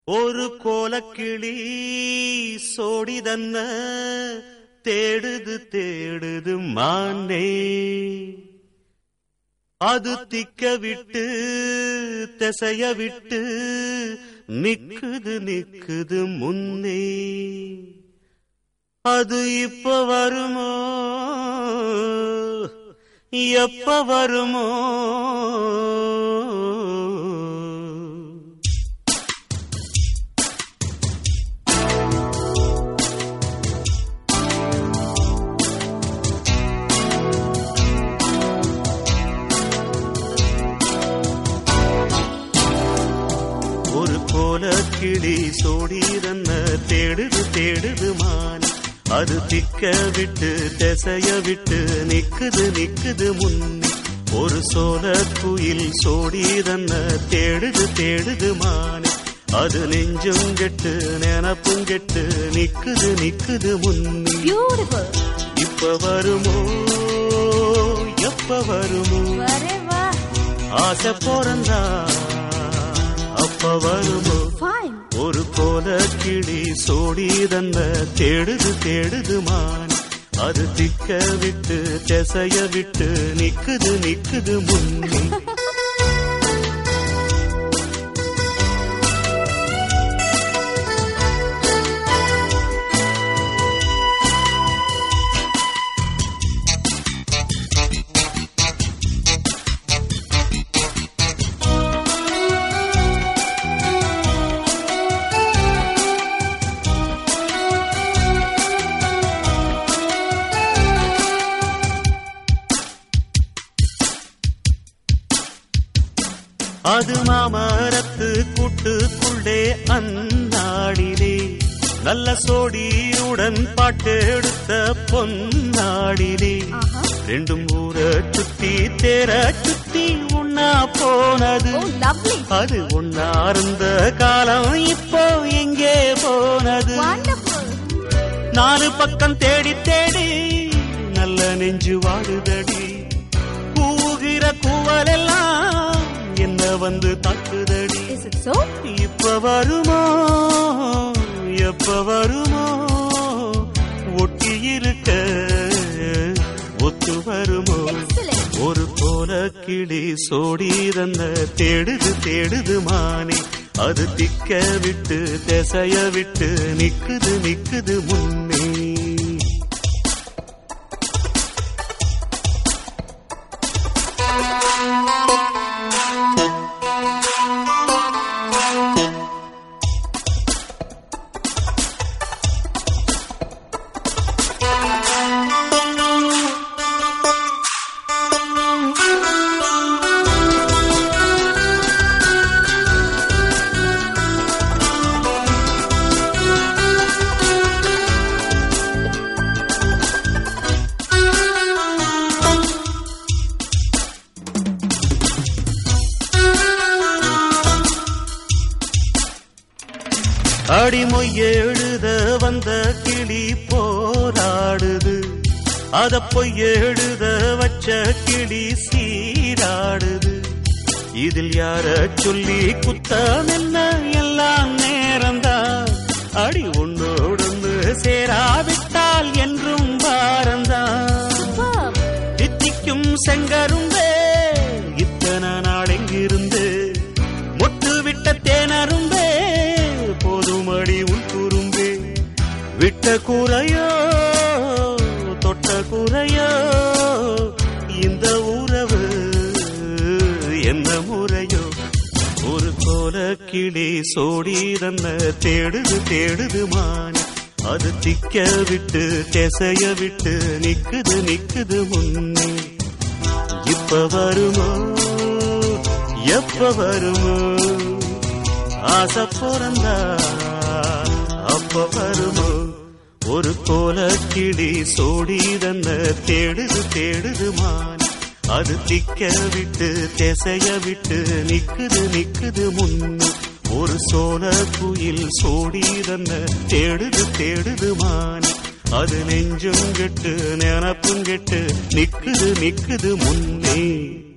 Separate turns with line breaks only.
ஒரு கோலக்கிளி சோடிதன்ன தேடுது தேடுது மானே, அது திக்க விட்டு திசைய விட்டு நிக்குது நிக்குது முன்னே. அது இப்ப வருமோ எப்ப வருமோ? ஒரு கோலக்கிளி சோடிதன்ன தேடுது தேடுது மான், அது திக்க விட்டு திசைய விட்டு நிக்குது நிக்குது முன்னே. ஒரு சோல குயில் சோடிதன்ன தேடுது தேடுது மான், அது நெஞ்சும் கெட்டு நினப்பும் கெட்டு நிக்குது நிக்குது முன்னே. இப்ப வருமோ எப்ப வருமோ? ஆசை போறந்தா அப்ப வருமோ? ஒரு கோலக்கிளி சோடிதன்ன தேடுது தேடுது மான், அது திக்க விட்டு திசைய விட்டு நிக்குது நிக்குது முன்னே. அது மாமரத்து கூட்டுக்குள்ளே அந்நாடிலே நல்ல சோடியுடன் பாட்டெடுத்த பொன்னாடிலே, ரெண்டும் ஊர சுத்தி தேர சுத்தி உண்ணா போனது. அது ஒன்னா இருந்த காலம் இப்போ எங்கே போனது? நாலு பக்கம் தேடி தேடி நல்ல நெஞ்சு வாடுதடி, கூகிற கூவலெல்லாம் என்ன வந்து தாக்குதடி. இப்ப வருமோ எப்ப வருமோ? ஒட்டி இருக்க ஒத்து வருமோ? ஒரு கோலக்கிளி சோடிதன்ன தேடுது தேடுது மானே, அது திக்க விட்டு திசைய விட்டு நிக்குது நிக்குது முன்னே. அடிமொய் எழுத வந்த கிளி போராடுது, அத பொய் எழுத வச்ச கிளி சீராடுது. இதில் யார சொல்லி குத்தம் என்ன? எல்லாம் நேரம்தான். அடி உன்னோடு சேராவிட்டால் என்றும் பாரந்தான். தித்திக்கும் செங்கரும்பே இத்தனை நாள் எங்கிருந்து மொட்டு விட்ட தேனரும்பே போதுமடி உன் குறும்பே. விட்ட குறையோ தொட்ட குறையோ இந்த உறவு என்ன முறையோ? ஒரு கோலக்கிளி சோடிதன்ன தேடுது தேடுது மான், அது திக்க விட்டு திசைய விட்டு நிக்குது நிக்குது முன்னே. இப்ப வருமோ எப்ப வருமோ? ஆசை போறந்தா அப்ப வருமோ? ஒரு கோலக்கிளி சோடிதன்ன தேடுது தேடுது மான், அது திக்க விட்டு திசைய விட்டு நிக்குது நிக்குது முன்னே. ஒரு சோல குயில் சோடிதன்ன தேடுது தேடுது மான், அது நெஞ்சும் கெட்டு நினப்பும் கெட்டு நிக்குது நிக்குது முன்னே.